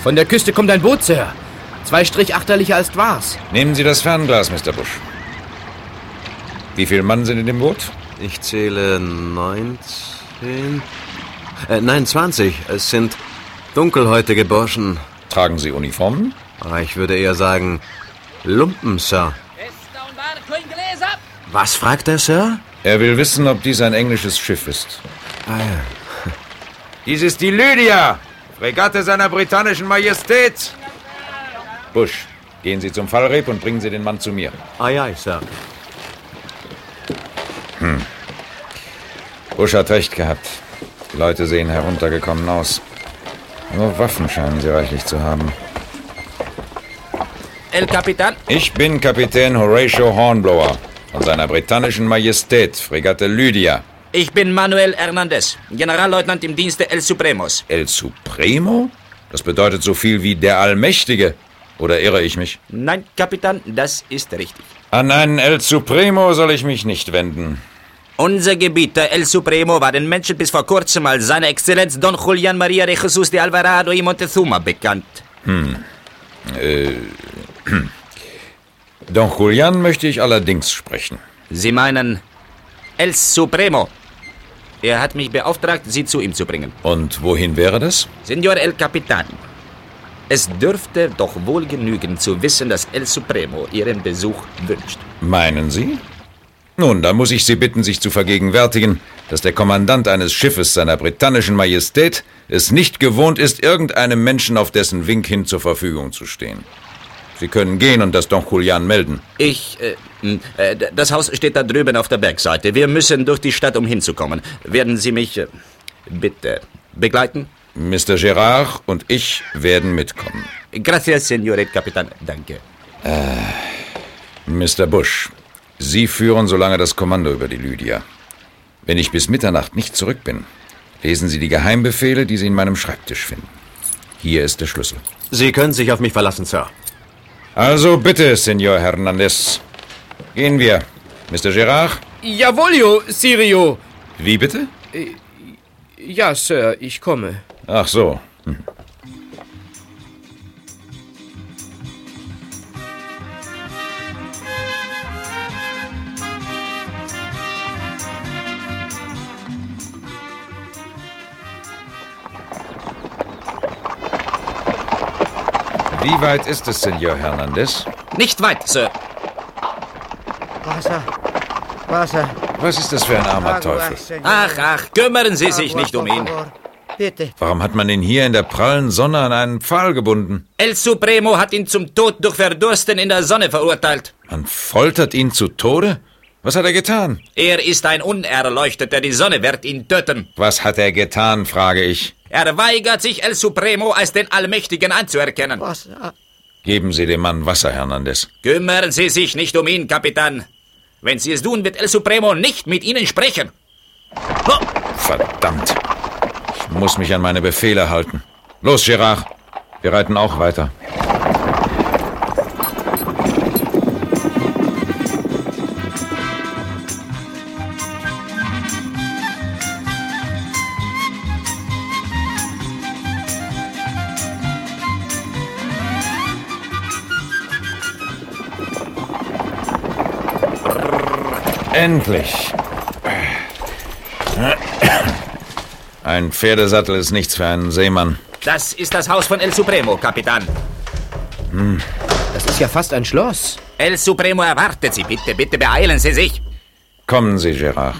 Von der Küste kommt ein Boot, Sir. 2 achterlicher als war's. Nehmen Sie das Fernglas, Mr. Bush. Wie viele Mann sind in dem Boot? Ich zähle 20. Es sind dunkelhäutige Burschen. Tragen Sie Uniformen? Ich würde eher sagen Lumpen, Sir. Was fragt er, Sir? Er will wissen, ob dies ein englisches Schiff ist. Ah ja. Dies ist die Lydia, Fregatte seiner britannischen Majestät. Bush, gehen Sie zum Fallreb und bringen Sie den Mann zu mir. Aye, Sir. Bush hat recht gehabt. Die Leute sehen heruntergekommen aus. Nur Waffen scheinen sie reichlich zu haben. El Capitan? Ich bin Kapitän Horatio Hornblower von seiner britannischen Majestät, Fregatte Lydia. Ich bin Manuel Hernandez, Generalleutnant im Dienste El Supremos. El Supremo? Das bedeutet so viel wie der Allmächtige. Oder irre ich mich? Nein, Kapitän, das ist richtig. An einen El Supremo soll ich mich nicht wenden. Unser Gebieter El Supremo war den Menschen bis vor kurzem als seine Exzellenz Don Julián María de Jesús de Alvarado y Montezuma bekannt. Don Julián möchte ich allerdings sprechen. Sie meinen El Supremo. Er hat mich beauftragt, Sie zu ihm zu bringen. Und wohin wäre das? Senor El Capitan, es dürfte doch wohl genügen zu wissen, dass El Supremo Ihren Besuch wünscht. Meinen Sie? Nun, dann muss ich Sie bitten, sich zu vergegenwärtigen, dass der Kommandant eines Schiffes seiner britannischen Majestät es nicht gewohnt ist, irgendeinem Menschen auf dessen Wink hin zur Verfügung zu stehen. Sie können gehen und das Don Julián melden. Das Haus steht da drüben auf der Bergseite. Wir müssen durch die Stadt, um hinzukommen. Werden Sie mich, bitte, begleiten? Mr. Gerard und ich werden mitkommen. Gracias, Senor Capitán. Danke. Mr. Bush, Sie führen so lange das Kommando über die Lydia. Wenn ich bis Mitternacht nicht zurück bin, lesen Sie die Geheimbefehle, die Sie in meinem Schreibtisch finden. Hier ist der Schlüssel. Sie können sich auf mich verlassen, Sir. Also bitte, Senor Hernandez. Gehen wir. Mr. Gerard? Jawollo, Sirio. Wie bitte? Ja, Sir, ich komme. Ach so. Wie weit ist es, Senor Hernandez? Nicht weit, Sir. Wasser. Was ist das für ein armer Teufel? Ach, kümmern Sie sich nicht um ihn. Bitte. Warum hat man ihn hier in der prallen Sonne an einen Pfahl gebunden? El Supremo hat ihn zum Tod durch Verdursten in der Sonne verurteilt. Man foltert ihn zu Tode? Was hat er getan? Er ist ein Unerleuchteter, die Sonne wird ihn töten. Was hat er getan, frage ich. Er weigert sich, El Supremo als den Allmächtigen anzuerkennen. Wasser. Geben Sie dem Mann Wasser, Hernandez. Kümmern Sie sich nicht um ihn, Kapitän. Wenn Sie es tun, wird El Supremo nicht mit Ihnen sprechen. Verdammt. Ich muss mich an meine Befehle halten. Los, Gerard. Wir reiten auch weiter. Endlich. Ein Pferdesattel ist nichts für einen Seemann. Das ist das Haus von El Supremo, Kapitän. Das ist ja fast ein Schloss. El Supremo erwartet Sie. Bitte, bitte beeilen Sie sich. Kommen Sie, Gerard.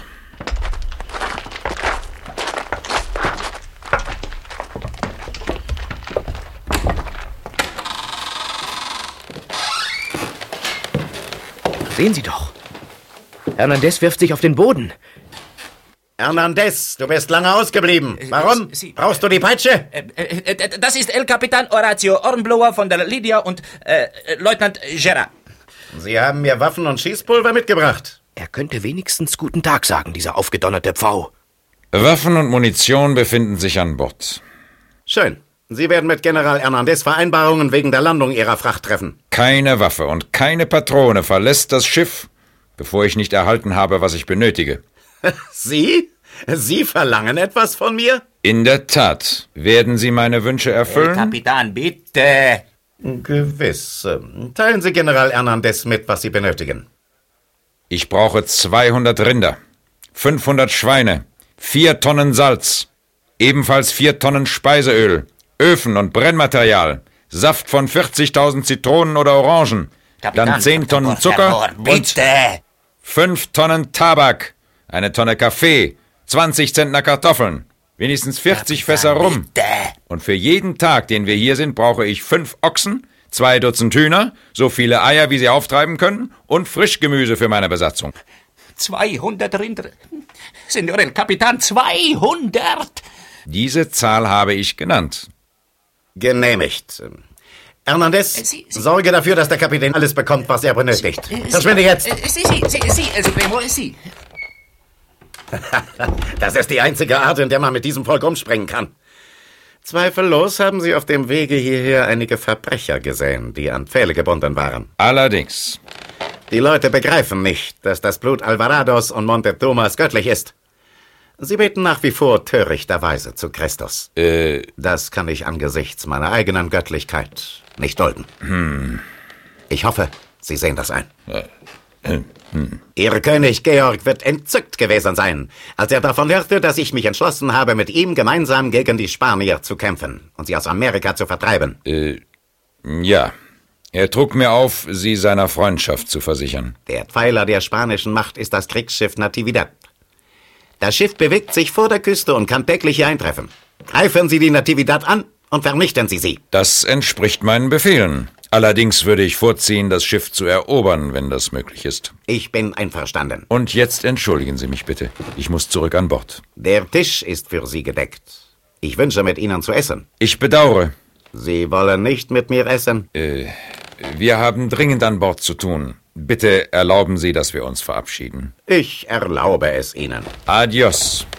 Sehen Sie doch. Hernandez wirft sich auf den Boden. Hernandez, du bist lange ausgeblieben. Warum? Brauchst du die Peitsche? Das ist El Capitán Horatio Hornblower von der Lydia und Leutnant Gerard. Sie haben mir Waffen und Schießpulver mitgebracht. Er könnte wenigstens guten Tag sagen, dieser aufgedonnerte Pfau. Waffen und Munition befinden sich an Bord. Schön. Sie werden mit General Hernandez Vereinbarungen wegen der Landung Ihrer Fracht treffen. Keine Waffe und keine Patrone verlässt das Schiff, bevor ich nicht erhalten habe, was ich benötige. Sie? Sie verlangen etwas von mir? In der Tat. Werden Sie meine Wünsche erfüllen? Kapitän, bitte. Gewiss. Teilen Sie General Hernandez mit, was Sie benötigen. Ich brauche 200 Rinder, 500 Schweine, 4 Tonnen Salz, ebenfalls 4 Tonnen Speiseöl, Öfen und Brennmaterial, Saft von 40.000 Zitronen oder Orangen, dann 10 Tonnen Zucker und 5 Tonnen Tabak, eine Tonne Kaffee, 20 Zentner Kartoffeln, wenigstens 40 Fässer Rum. Und für jeden Tag, den wir hier sind, brauche ich 5 Ochsen, 2 Dutzend Hühner, so viele Eier, wie sie auftreiben können, und Frischgemüse für meine Besatzung. 200 Rinder. Senor el Capitán, 200! Diese Zahl habe ich genannt. Genehmigt. Hernandez, Sie- sorge dafür, dass der Kapitän alles bekommt, was er benötigt. Verschwinde jetzt! Sie. Das ist die einzige Art, in der man mit diesem Volk umspringen kann. Zweifellos haben Sie auf dem Wege hierher einige Verbrecher gesehen, die an Pfähle gebunden waren. Allerdings. Die Leute begreifen nicht, dass das Blut Alvarados und Montezuma göttlich ist. Sie beten nach wie vor törichterweise zu Christus. Das kann ich angesichts meiner eigenen Göttlichkeit nicht dulden. Ich hoffe, Sie sehen das ein. Ihr König Georg wird entzückt gewesen sein, als er davon hörte, dass ich mich entschlossen habe, mit ihm gemeinsam gegen die Spanier zu kämpfen und sie aus Amerika zu vertreiben. Ja. Er trug mir auf, Sie seiner Freundschaft zu versichern. Der Pfeiler der spanischen Macht ist das Kriegsschiff Natividad. Das Schiff bewegt sich vor der Küste und kann täglich hier eintreffen. Greifen Sie die Natividad an und vernichten Sie sie. Das entspricht meinen Befehlen. Allerdings würde ich vorziehen, das Schiff zu erobern, wenn das möglich ist. Ich bin einverstanden. Und jetzt entschuldigen Sie mich bitte. Ich muss zurück an Bord. Der Tisch ist für Sie gedeckt. Ich wünsche, mit Ihnen zu essen. Ich bedauere. Sie wollen nicht mit mir essen? Wir haben dringend an Bord zu tun. Bitte erlauben Sie, dass wir uns verabschieden. Ich erlaube es Ihnen. Adios.